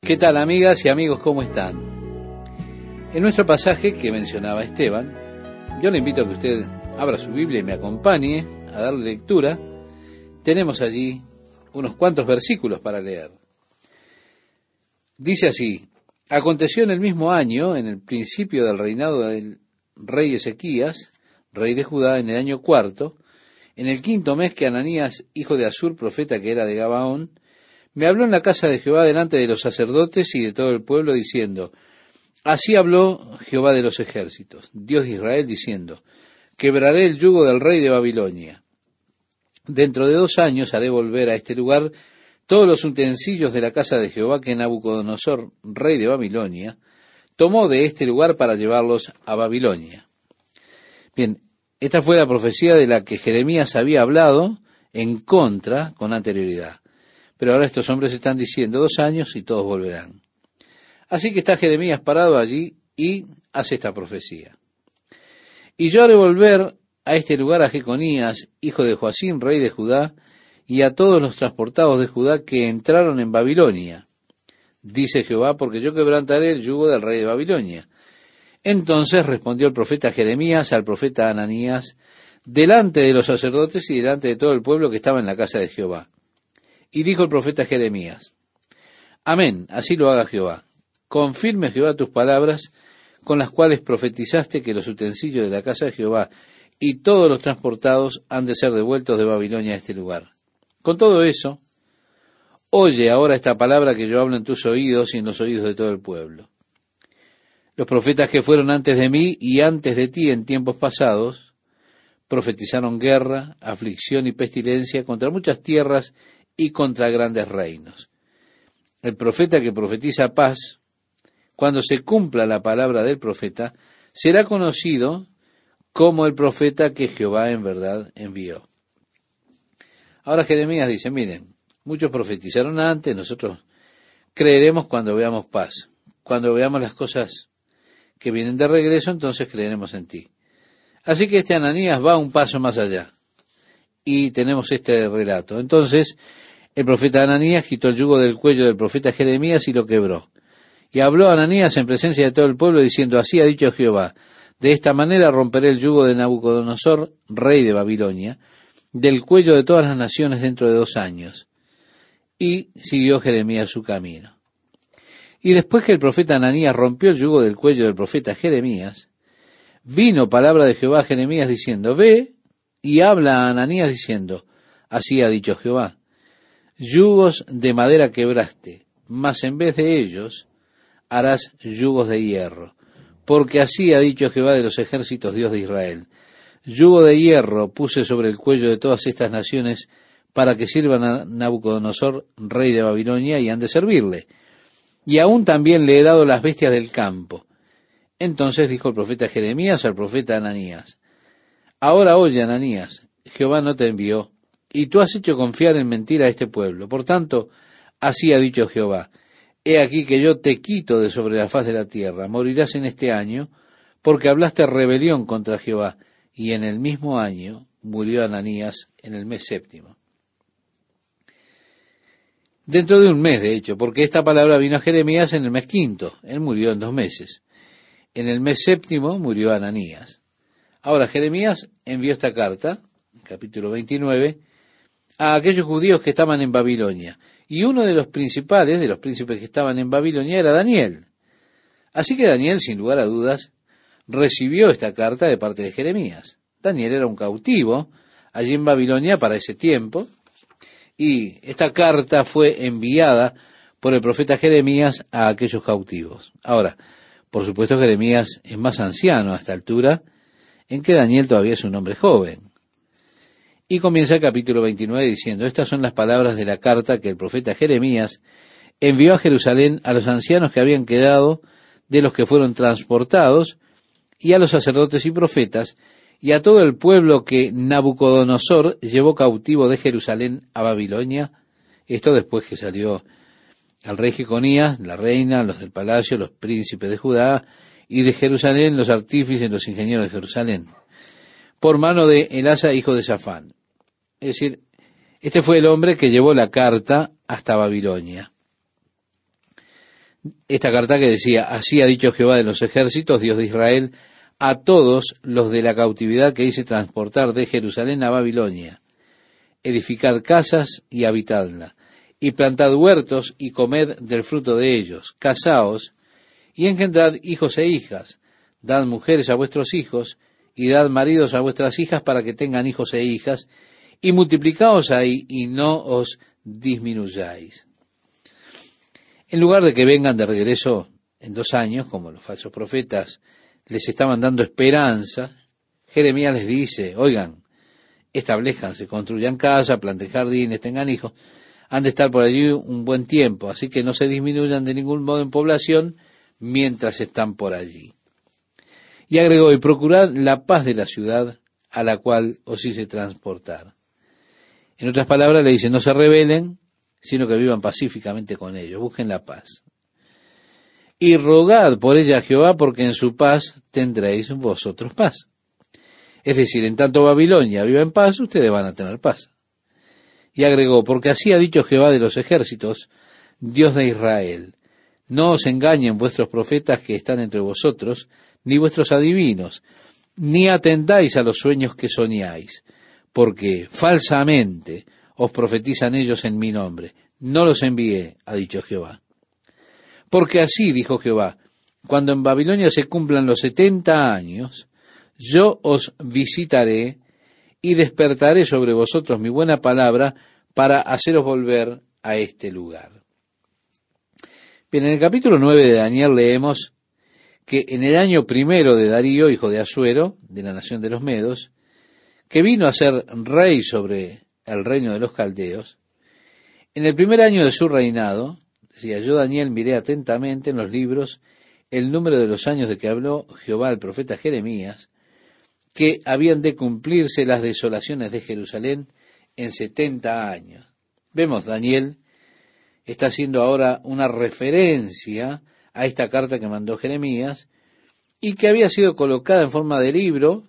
¿Qué tal, amigas y amigos? ¿Cómo están? En nuestro pasaje que mencionaba Esteban, yo le invito a que usted abra su Biblia y me acompañe a darle lectura. Tenemos allí unos cuantos versículos para leer. Dice así: aconteció en el mismo año, en el principio del reinado del rey Ezequías, rey de Judá, en el año cuarto, en el quinto mes, que Ananías, hijo de Asur, profeta que era de Gabaón, me habló en la casa de Jehová delante de los sacerdotes y de todo el pueblo, diciendo: así habló Jehová de los ejércitos, Dios de Israel, diciendo: quebraré el yugo del rey de Babilonia. Dentro de 2 años haré volver a este lugar todos los utensilios de la casa de Jehová que Nabucodonosor, rey de Babilonia, tomó de este lugar para llevarlos a Babilonia. Bien, esta fue la profecía de la que Jeremías había hablado en contra con anterioridad. Pero ahora estos hombres están diciendo 2 años y todos volverán. Así que está Jeremías parado allí y hace esta profecía. Y yo haré volver a este lugar a Jeconías, hijo de Joacim, rey de Judá, y a todos los transportados de Judá que entraron en Babilonia, dice Jehová, porque yo quebrantaré el yugo del rey de Babilonia. Entonces respondió el profeta Jeremías al profeta Ananías, delante de los sacerdotes y delante de todo el pueblo que estaba en la casa de Jehová. Y dijo el profeta Jeremías: amén, así lo haga Jehová. Confirme Jehová tus palabras, con las cuales profetizaste que los utensilios de la casa de Jehová y todos los transportados han de ser devueltos de Babilonia a este lugar. Con todo eso, oye ahora esta palabra que yo hablo en tus oídos y en los oídos de todo el pueblo. Los profetas que fueron antes de mí y antes de ti en tiempos pasados, profetizaron guerra, aflicción y pestilencia contra muchas tierras y contra grandes reinos. El profeta que profetiza paz, cuando se cumpla la palabra del profeta, será conocido como el profeta que Jehová en verdad envió. Ahora Jeremías dice: miren, muchos profetizaron antes, nosotros creeremos cuando veamos paz. Cuando veamos las cosas que vienen de regreso, entonces creeremos en ti. Así que este Ananías va un paso más allá. Y tenemos este relato. Entonces, el profeta Ananías quitó el yugo del cuello del profeta Jeremías y lo quebró. Y habló Ananías en presencia de todo el pueblo, diciendo: así ha dicho Jehová, de esta manera romperé el yugo de Nabucodonosor, rey de Babilonia, del cuello de todas las naciones dentro de 2 años. Y siguió Jeremías su camino. Y después que el profeta Ananías rompió el yugo del cuello del profeta Jeremías, vino palabra de Jehová a Jeremías diciendo: ve y habla a Ananías diciendo: así ha dicho Jehová, yugos de madera quebraste, mas en vez de ellos harás yugos de hierro, porque así ha dicho Jehová de los ejércitos, Dios de Israel: yugo de hierro puse sobre el cuello de todas estas naciones para que sirvan a Nabucodonosor, rey de Babilonia, y han de servirle. Y aún también le he dado las bestias del campo. Entonces dijo el profeta Jeremías al profeta Ananías: ahora oye, Ananías, Jehová no te envió, y tú has hecho confiar en mentira a este pueblo. Por tanto, así ha dicho Jehová: he aquí que yo te quito de sobre la faz de la tierra, morirás en este año, porque hablaste rebelión contra Jehová. Y en el mismo año murió Ananías, en el mes 7. Dentro de un mes, de hecho, porque esta palabra vino a Jeremías en el mes 5. Él murió en 2 meses. En el mes 7 murió Ananías. Ahora, Jeremías envió esta carta, capítulo 29, a aquellos judíos que estaban en Babilonia. Y uno de los principales, de los príncipes que estaban en Babilonia, era Daniel. Así que Daniel, sin lugar a dudas, recibió esta carta de parte de Jeremías. Daniel era un cautivo allí en Babilonia para ese tiempo, y esta carta fue enviada por el profeta Jeremías a aquellos cautivos. Ahora, por supuesto, Jeremías es más anciano a esta altura, en que Daniel todavía es un hombre joven. Y comienza el capítulo 29 diciendo: estas son las palabras de la carta que el profeta Jeremías envió a Jerusalén a los ancianos que habían quedado de los que fueron transportados, y a los sacerdotes y profetas, y a todo el pueblo que Nabucodonosor llevó cautivo de Jerusalén a Babilonia. Esto después que salió al rey Jeconías, la reina, los del palacio, los príncipes de Judá, y de Jerusalén, los artífices, los ingenieros de Jerusalén, por mano de Elasa, hijo de Safán. Es decir, este fue el hombre que llevó la carta hasta Babilonia. esta carta que decía: así ha dicho Jehová de los ejércitos, Dios de Israel, a todos los de la cautividad que hice transportar de Jerusalén a Babilonia: edificad casas y habitadla, y plantad huertos y comed del fruto de ellos, casaos y engendrad hijos e hijas, dad mujeres a vuestros hijos, y dad maridos a vuestras hijas para que tengan hijos e hijas, y multiplicaos ahí y no os disminuyáis. En lugar de que vengan de regreso en 2 años, como los falsos profetas les estaban dando esperanza, Jeremías les dice: oigan, establezcanse, construyan casa, planten jardines, tengan hijos, han de estar por allí un buen tiempo, así que no se disminuyan de ningún modo en población mientras están por allí. Y agregó: y procurad la paz de la ciudad a la cual os hice transportar. En otras palabras le dice: no se rebelen, sino que vivan pacíficamente con ellos, busquen la paz. Y rogad por ella a Jehová, porque en su paz tendréis vosotros paz. Es decir, en tanto Babilonia viva en paz, ustedes van a tener paz. Y agregó: porque así ha dicho Jehová de los ejércitos, Dios de Israel: no os engañen vuestros profetas que están entre vosotros, ni vuestros adivinos, ni atendáis a los sueños que soñáis, porque falsamente os profetizan ellos en mi nombre. No los envié, ha dicho Jehová. Porque así dijo Jehová: cuando en Babilonia se cumplan los 70 años, yo os visitaré y despertaré sobre vosotros mi buena palabra para haceros volver a este lugar. Bien, en el capítulo 9 de Daniel leemos que en el año 1 de Darío, hijo de Asuero, de la nación de los Medos, que vino a ser rey sobre el reino de los caldeos, en el 1 año de su reinado, decía: yo Daniel miré atentamente en los libros el número de los años de que habló Jehová al profeta Jeremías, que habían de cumplirse las desolaciones de Jerusalén en 70 años. Vemos, Daniel está haciendo ahora una referencia a esta carta que mandó Jeremías y que había sido colocada en forma de libro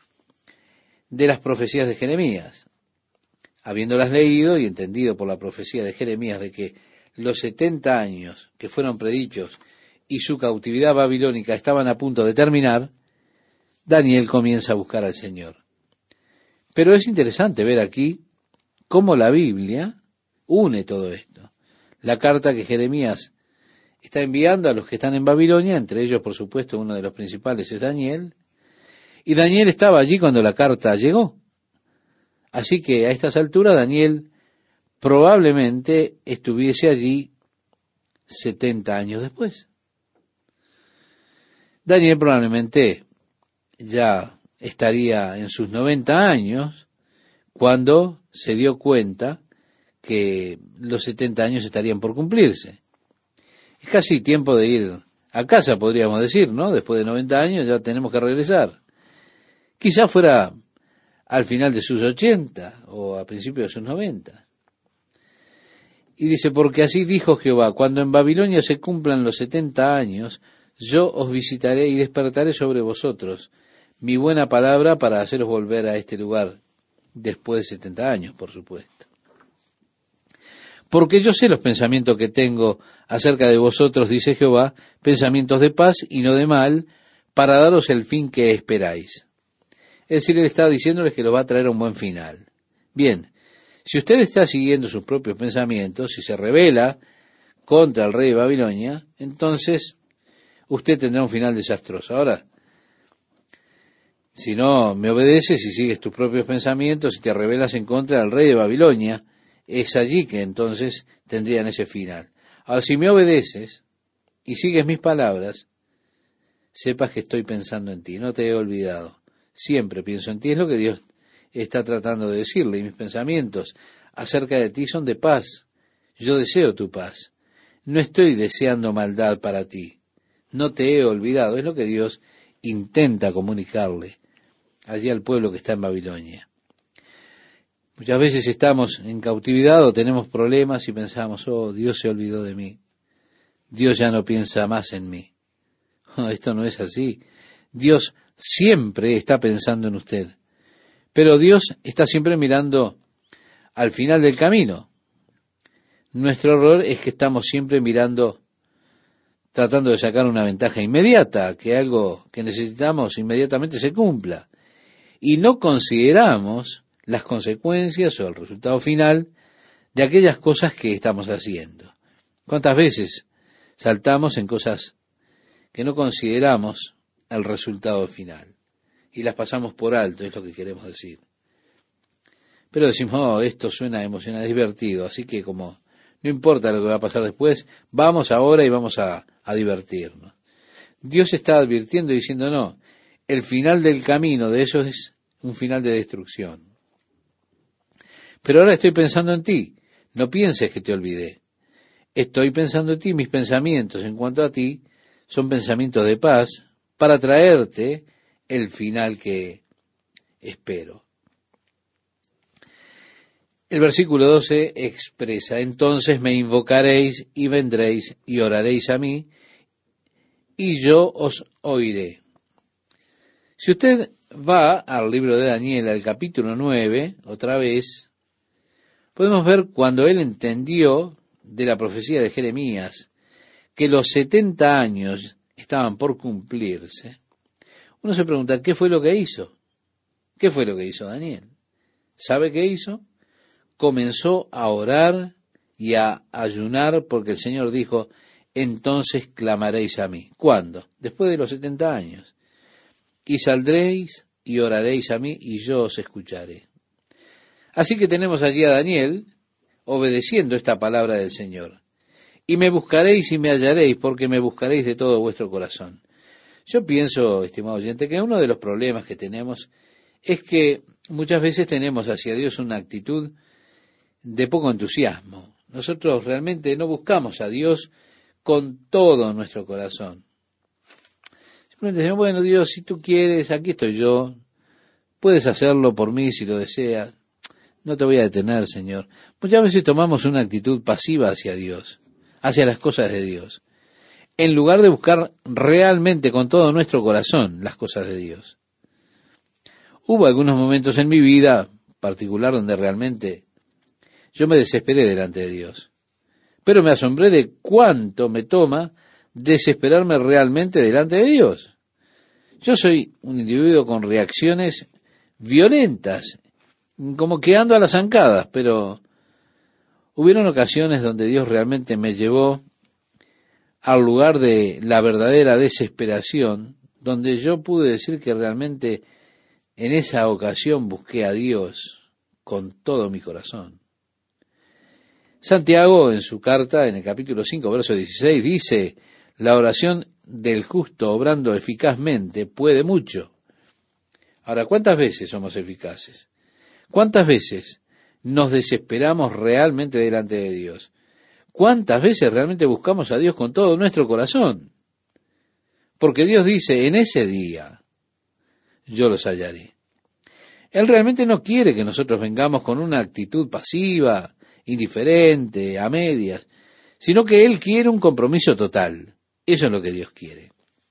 de las profecías de Jeremías. Habiéndolas leído y entendido por la profecía de Jeremías de que los 70 años que fueron predichos y su cautividad babilónica estaban a punto de terminar, Daniel comienza a buscar al Señor. Pero es interesante ver aquí cómo la Biblia une todo esto. La carta que Jeremías está enviando a los que están en Babilonia, entre ellos, por supuesto, uno de los principales es Daniel, y Daniel estaba allí cuando la carta llegó. Así que a estas alturas Daniel probablemente estuviese allí 70 años después. Daniel probablemente ya estaría en sus 90 años cuando se dio cuenta que los 70 años estarían por cumplirse. Es casi tiempo de ir a casa, podríamos decir, ¿no? Después de 90 años ya tenemos que regresar. Quizás fuera al final de sus 80 o a principios de sus 90. Y dice: porque así dijo Jehová: cuando en Babilonia se cumplan los 70 años, yo os visitaré y despertaré sobre vosotros mi buena palabra para haceros volver a este lugar, después de 70 años, por supuesto. Porque yo sé los pensamientos que tengo acerca de vosotros, dice Jehová, pensamientos de paz y no de mal, para daros el fin que esperáis. Es decir, él está diciéndoles que lo va a traer a un buen final. Bien, si usted está siguiendo sus propios pensamientos y se rebela contra el rey de Babilonia, entonces usted tendrá un final desastroso. Ahora, si no me obedeces y sigues tus propios pensamientos y te rebelas en contra del rey de Babilonia, es allí que entonces tendrían ese final. Ahora, si me obedeces y sigues mis palabras, sepas que estoy pensando en ti, no te he olvidado. Siempre pienso en ti, es lo que Dios está tratando de decirle, y mis pensamientos acerca de ti son de paz. Yo deseo tu paz. No estoy deseando maldad para ti. No te he olvidado, es lo que Dios intenta comunicarle allí al pueblo que está en Babilonia. Muchas veces estamos en cautividad o tenemos problemas y pensamos: oh, Dios se olvidó de mí. Dios ya no piensa más en mí. Oh, esto no es así. Dios siempre está pensando en usted. Pero Dios está siempre mirando al final del camino. Nuestro error es que estamos siempre mirando tratando de sacar una ventaja inmediata, que algo que necesitamos inmediatamente se cumpla. Y no consideramos las consecuencias o el resultado final de aquellas cosas que estamos haciendo. ¿Cuántas veces saltamos en cosas que no consideramos el resultado final? Y las pasamos por alto, es lo que queremos decir. Pero decimos, oh, esto suena emocionante, divertido, así que como no importa lo que va a pasar después, vamos ahora y vamos a divertirnos. Dios está advirtiendo y diciendo, no, el final del camino de eso es un final de destrucción. Pero ahora estoy pensando en ti, no pienses que te olvidé. Estoy pensando en ti, mis pensamientos en cuanto a ti son pensamientos de paz para traerte el final que espero. El versículo 12 expresa, entonces me invocaréis y vendréis y oraréis a mí, y yo os oiré. Si usted va al libro de Daniel, al capítulo 9, otra vez, podemos ver cuando él entendió de la profecía de Jeremías que los 70 años estaban por cumplirse. Uno se pregunta, ¿qué fue lo que hizo? ¿Qué fue lo que hizo Daniel? ¿Sabe qué hizo? Comenzó a orar y a ayunar porque el Señor dijo, entonces clamaréis a mí. ¿Cuándo? Después de los 70 años. Y saldréis y oraréis a mí y yo os escucharé. Así que tenemos allí a Daniel obedeciendo esta palabra del Señor. Y me buscaréis y me hallaréis porque me buscaréis de todo vuestro corazón. Yo pienso, estimado oyente, que uno de los problemas que tenemos es que muchas veces tenemos hacia Dios una actitud de poco entusiasmo. Nosotros realmente no buscamos a Dios con todo nuestro corazón. Simplemente decimos, bueno, Dios, si tú quieres, aquí estoy yo, puedes hacerlo por mí si lo deseas, no te voy a detener, Señor. Muchas veces tomamos una actitud pasiva hacia Dios, hacia las cosas de Dios, en lugar de buscar realmente con todo nuestro corazón las cosas de Dios. Hubo algunos momentos en mi vida particular donde realmente yo me desesperé delante de Dios, pero me asombré de cuánto me toma desesperarme realmente delante de Dios. Yo soy un individuo con reacciones violentas, como que ando a las zancadas, pero hubieron ocasiones donde Dios realmente me llevó al lugar de la verdadera desesperación, donde yo pude decir que realmente en esa ocasión busqué a Dios con todo mi corazón. Santiago, en su carta, en el capítulo 5, verso 16, dice, la oración del justo obrando eficazmente puede mucho. Ahora, ¿cuántas veces somos eficaces? ¿Cuántas veces nos desesperamos realmente delante de Dios? ¿Cuántas veces realmente buscamos a Dios con todo nuestro corazón? Porque Dios dice, en ese día yo los hallaré. Él realmente no quiere que nosotros vengamos con una actitud pasiva, indiferente, a medias, sino que Él quiere un compromiso total. Eso es lo que Dios quiere.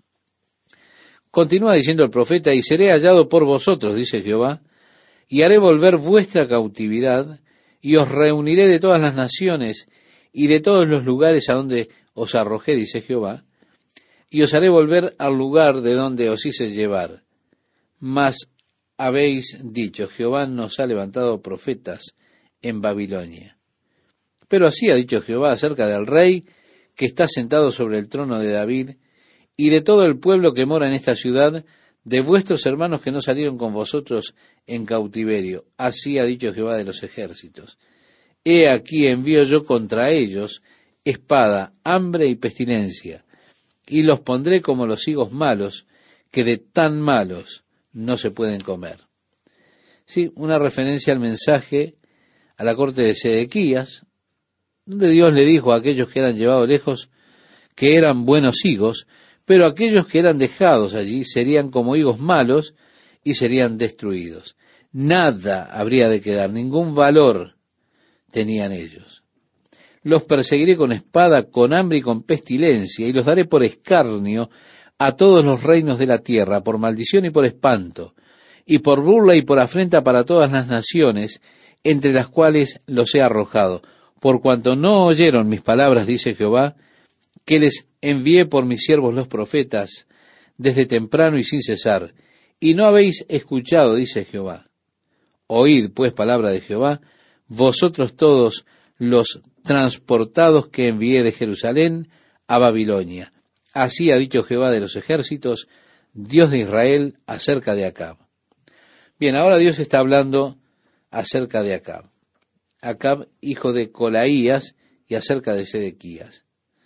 Continúa diciendo el profeta, y seré hallado por vosotros, dice Jehová, y haré volver vuestra cautividad, y os reuniré de todas las naciones y de todos los lugares a donde os arrojé, dice Jehová, y os haré volver al lugar de donde os hice llevar. Mas habéis dicho, Jehová nos ha levantado profetas en Babilonia. Pero así ha dicho Jehová acerca del rey que está sentado sobre el trono de David, y de todo el pueblo que mora en esta ciudad, de vuestros hermanos que no salieron con vosotros en cautiverio. Así ha dicho Jehová de los ejércitos. He aquí envío yo contra ellos espada, hambre y pestilencia, y los pondré como los higos malos, que de tan malos no se pueden comer. Sí, una referencia al mensaje a la corte de Sedequías, donde Dios le dijo a aquellos que eran llevados lejos que eran buenos higos, pero aquellos que eran dejados allí serían como higos malos y serían destruidos. Nada habría de quedar, ningún valor tenían ellos. Los perseguiré con espada, con hambre y con pestilencia, y los daré por escarnio a todos los reinos de la tierra, por maldición y por espanto, y por burla y por afrenta para todas las naciones, entre las cuales los he arrojado. Por cuanto no oyeron mis palabras, dice Jehová, que les envié por mis siervos los profetas desde temprano y sin cesar, y no habéis escuchado, dice Jehová. Oíd, pues, palabra de Jehová, vosotros todos los transportados que envié de Jerusalén a Babilonia. Así ha dicho Jehová de los ejércitos, Dios de Israel, acerca de Acab. Bien, ahora Dios está hablando acerca de Acab. Acab, hijo de Colaías, y acerca de Sedequías.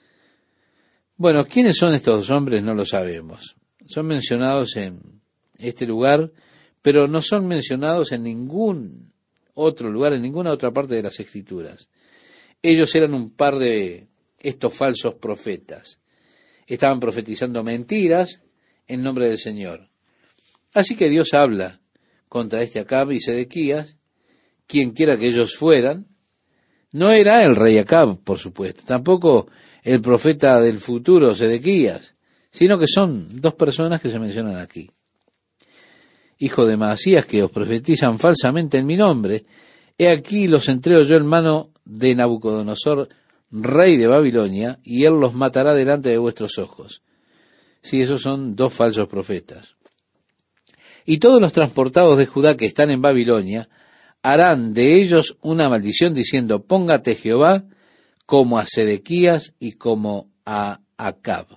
Bueno, ¿quiénes son estos dos hombres? No lo sabemos. Son mencionados en este lugar, pero no son mencionados en ningún otro lugar, en ninguna otra parte de las Escrituras. Ellos eran un par de estos falsos profetas. Estaban profetizando mentiras en nombre del Señor. Así que Dios habla contra este Acab y Sedequías, quien quiera que ellos fueran. No era el rey Acab, por supuesto, tampoco el profeta del futuro, Sedequías, sino que son dos personas que se mencionan aquí. Hijo de Maasías, que os profetizan falsamente en mi nombre, he aquí los entrego yo en mano de Nabucodonosor, rey de Babilonia, y él los matará delante de vuestros ojos. Sí, esos son dos falsos profetas. Y todos los transportados de Judá que están en Babilonia harán de ellos una maldición diciendo, póngate Jehová como a Sedequías y como a Acab.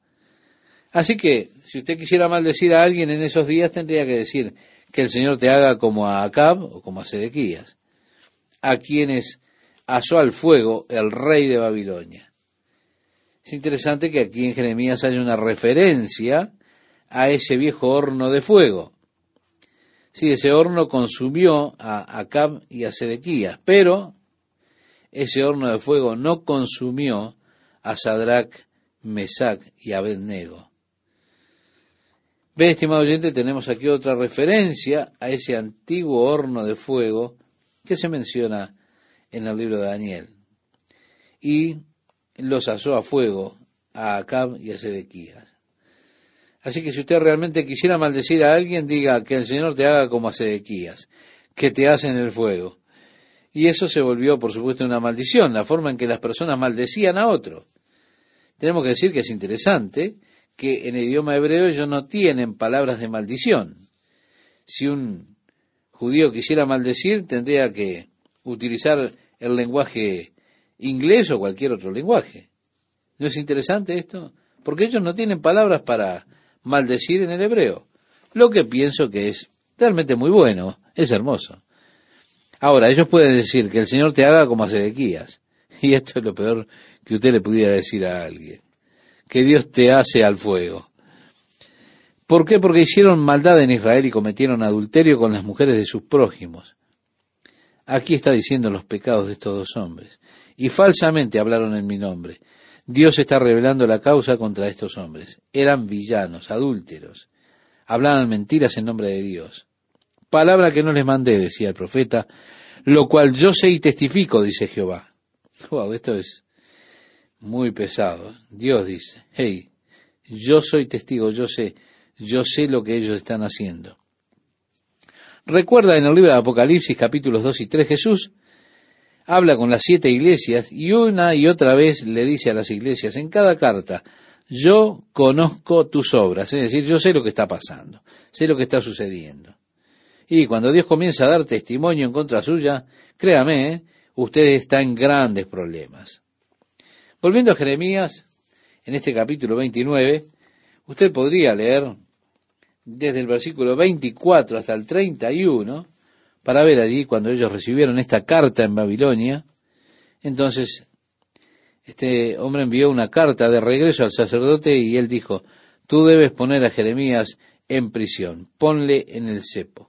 Así que, si usted quisiera maldecir a alguien en esos días, tendría que decir que el Señor te haga como a Acab o como a Sedequías, a quienes asó al fuego el rey de Babilonia. Es interesante que aquí en Jeremías hay una referencia a ese viejo horno de fuego. Sí, ese horno consumió a Acab y a Sedequías, pero ese horno de fuego no consumió a Sadrach, Mesac y Abednego. Ve, estimado oyente, tenemos aquí otra referencia a ese antiguo horno de fuego que se menciona en el libro de Daniel. Y los asó a fuego a Acab y a Sedequías. Así que si usted realmente quisiera maldecir a alguien, diga que el Señor te haga como a Sedequías, que te hace en el fuego. Y eso se volvió, por supuesto, una maldición, la forma en que las personas maldecían a otro. Tenemos que decir que es interesante que en el idioma hebreo ellos no tienen palabras de maldición. Si un judío quisiera maldecir, tendría que utilizar el lenguaje inglés o cualquier otro lenguaje. ¿No es interesante esto? Porque ellos no tienen palabras para maldecir en el hebreo, lo que pienso que es realmente muy bueno, es hermoso. Ahora, ellos pueden decir que el Señor te haga como a Sedequías, y esto es lo peor que usted le pudiera decir a alguien, que Dios te hace al fuego. ¿Por qué? Porque hicieron maldad en Israel y cometieron adulterio con las mujeres de sus prójimos. Aquí está diciendo los pecados de estos dos hombres, y falsamente hablaron en mi nombre. Dios está revelando la causa contra estos hombres. Eran villanos, adúlteros. Hablaban mentiras en nombre de Dios. Palabra que no les mandé, decía el profeta, lo cual yo sé y testifico, dice Jehová. Wow, esto es muy pesado. Dios dice, hey, yo soy testigo, yo sé lo que ellos están haciendo. Recuerda en el libro de Apocalipsis, capítulos 2 y 3, Jesús habla con las 7 iglesias y una y otra vez le dice a las iglesias en cada carta, yo conozco tus obras, es decir, yo sé lo que está pasando, sé lo que está sucediendo. Y cuando Dios comienza a dar testimonio en contra suya, créame, usted está en grandes problemas. Volviendo a Jeremías, en este capítulo 29, usted podría leer desde el versículo 24 hasta el 31, para ver allí cuando ellos recibieron esta carta en Babilonia. Entonces, este hombre envió una carta de regreso al sacerdote y él dijo, tú debes poner a Jeremías en prisión, ponle en el cepo.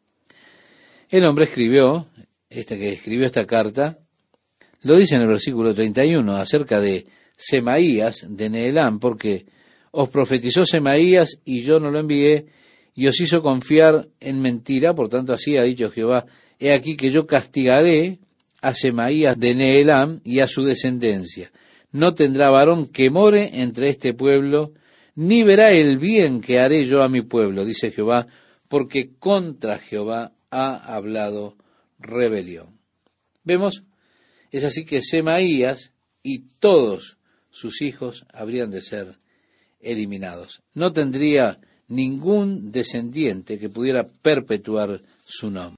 El hombre escribió, que escribió esta carta, lo dice en el versículo 31, acerca de Semaías de Nehelám, porque os profetizó Semaías y yo no lo envié, y os hizo confiar en mentira, por tanto así ha dicho Jehová, he aquí que yo castigaré a Semaías de Nehelám y a su descendencia. No tendrá varón que more entre este pueblo, ni verá el bien que haré yo a mi pueblo, dice Jehová, porque contra Jehová ha hablado rebelión. Vemos, es así que Semaías y todos sus hijos habrían de ser eliminados. No tendría ningún descendiente que pudiera perpetuar su nombre.